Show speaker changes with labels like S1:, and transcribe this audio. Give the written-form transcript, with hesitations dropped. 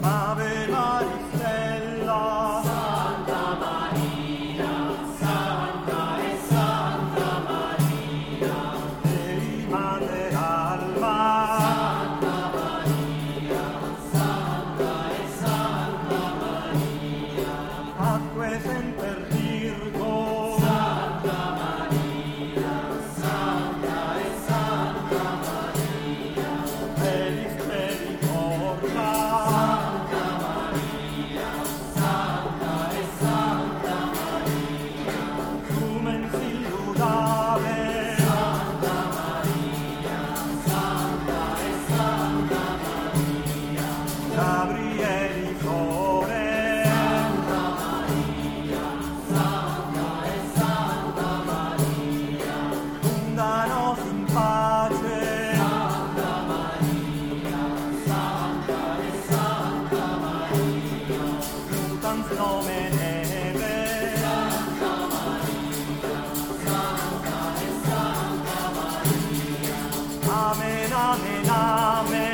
S1: Ave Maristella,
S2: Santa Maria, Santa e Santa Maria,
S1: Dei Mater Alma,
S2: Santa Maria, Santa e Santa Maria,
S1: Atque Semper Virgo,
S2: Santa Maria, Santa e Santa Maria,
S1: Elis Misericordia,
S2: Santa Maria, Santa e Santa Maria,
S1: Lumen Silludare,
S2: Santa Maria, Santa e Santa Maria,
S1: Gabrieli Sore,
S2: Santa Maria, Santa e Santa Maria,
S1: Fundanos in pace,
S2: Santa Maria, Santa e Santa Maria,
S1: Mutans nomen Eve,
S2: Santa Maria, Santa e Santa Maria.
S1: Amen, Amen, Amen.